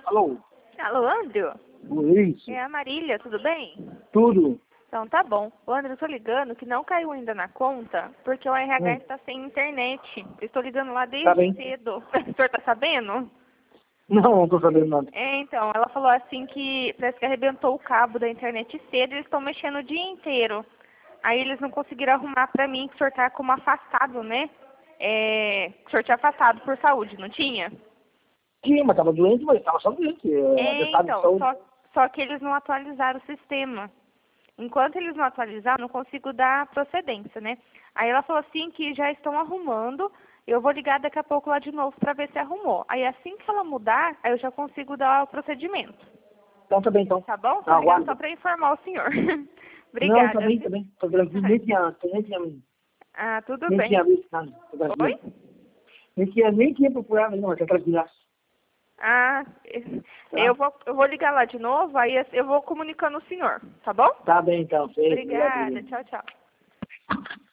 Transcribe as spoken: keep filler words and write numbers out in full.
Alô? Alô, Andrew? Luiz? É a Marília, tudo bem? Tudo? Então tá bom. Ô, Andrew, eu tô ligando que não caiu ainda na conta, porque o R H Hum. está sem internet. Eu estou ligando lá desde Tá bem. cedo. O senhor tá sabendo? Não, não tô sabendo nada. É, então, ela falou assim que parece que arrebentou o cabo da internet cedo e eles estão mexendo o dia inteiro. Aí eles não conseguiram arrumar pra mim, que o senhor tá como afastado, né? É, que o senhor tinha afastado por saúde, não tinha? Tinha, mas tava doente, mas tava só doente. É, É, atestado de então, saúde. só, só que eles não atualizaram o sistema. Enquanto eles não atualizar, eu não consigo dar procedência, né? Aí ela falou assim que já estão arrumando, eu vou ligar daqui a pouco lá de novo para ver se arrumou. Aí assim que ela mudar, aí eu já consigo dar o procedimento. Então tá bem, então. Tá bom? Tô Tá, ligando só aguardo. para informar o senhor. Não, tá Obrigada. bem, tá bem. Tô tranquilo, nem tinha, nem tinha, Ah, tudo nem bem. tinha visto nada. Tô Oi? tranquilo. Nem tinha, nem tinha procurado, não, tá tranquilo. Ah, Tá? eu vou, eu vou ligar lá de novo, aí eu vou comunicando o senhor, tá bom? Tá bem, então. Sei, obrigado. Obrigada. Tchau, tchau.